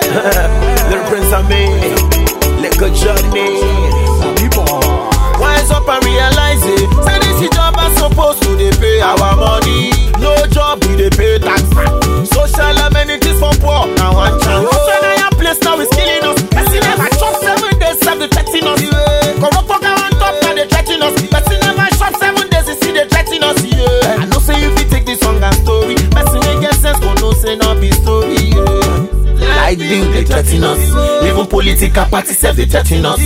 Little Prince of me, little Johnny. Wise up and realize it. Say this job are supposed to they pay our money. No job we they pay tax. Social amenities for poor. Now one chance. So now your place now is killing us. Person never shop 7 days, serve the threatening us. Corrupt poker on top now they threatening us. Person never shop 7 days, you see they threatening us. I know say if you take this song and story, person they get sense go no say not be story. Like bill they threaten us. Even political party self they threaten us.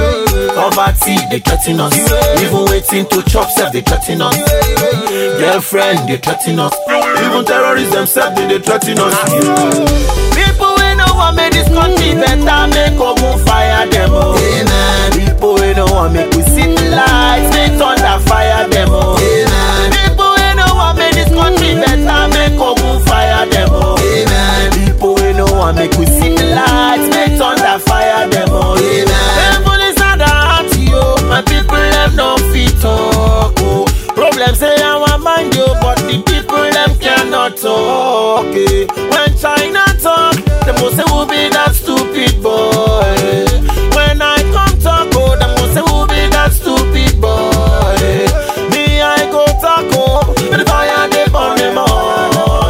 Poverty they threaten us. Even waiting to chop self they threaten us. Girlfriend they threaten us. Even terrorists themselves they threaten us. People we know want make this country better, make Ogun fire them. People we know want make we see the lights, make thunder fire them. People we know want make this country better, make Ogun fire them. People we know want make we see the lights, make thunder fire them. People is not that yo, my people them no fit talk. Problems say I want mind you, but the people them cannot talk. When China talk, them will say who be that stupid boy. When I come talk, oh, them will say who be that stupid boy. Me I go talk, oh, the fire they burn them all.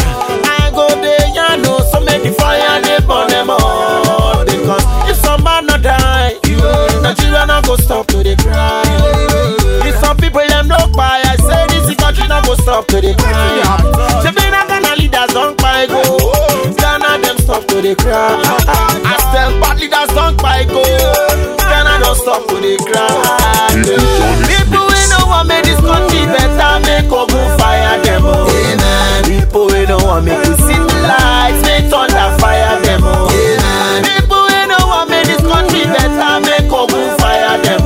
I go there, you know, so many fire they burn them all. Because if somebody not die, Nigeria not go stop to the cry. If some people them no buy, I say this country not go stop to the cry. Jamaica Ghana leaders don't buy go. Ghana them stop to the cry. I tell bad leaders don't buy go. Ghana don't stop to the cry. People we know want make this country better, make Ogun fire them. People we know want make we see the lights, make thunder fire them. People we know want make this country better, make Ogun fire them.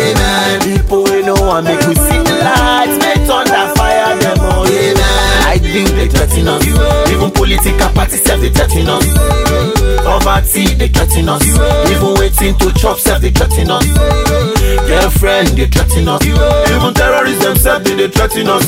People we know want make we see the lights, make thunder fire them. I think they threaten us. Even political parties self they threaten us. Poverty they threaten us. Even waiting to chop self they threaten us. Girlfriend they threaten us. Even terrorists themselves they threaten us.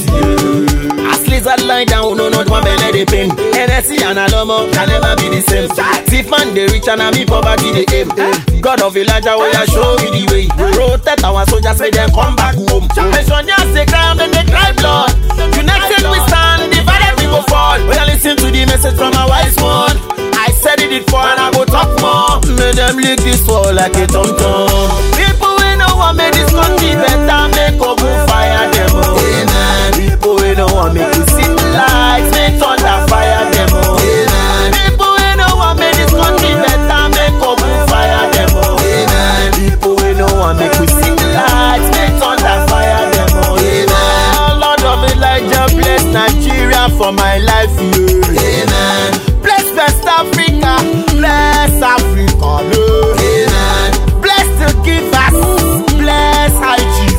As lizard lie down, no not one belly they pain. NSC and Alomo can never be the same. Thief man they rich and me poverty they aim. God of Elijah will I show you the way. Protect our soldiers make them come back home. Pensioners they cry and then they cry blood. United we stand, divided we go fall. When I listen to the message from a wise one, I said it before and I go talk more. Make them lick this wall like a tom-tom. People we know want make this country better, make Ogun fire them. People we know want make we see the lights, make thunder fire them. People we know want make this country better, make Ogun fire them. People we know want make we see the lights, make thunder fire them. Lord of Elijah, bless Nigeria for my life. Bless West Africa, bless Africa. Bless the givers, bless IG.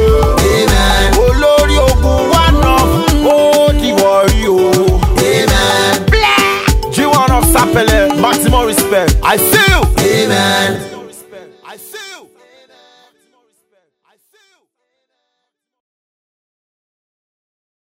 Olori Ogun one of, oh the warrior. G1 of Sapele, maximum respect. I see you. Amen. I see you.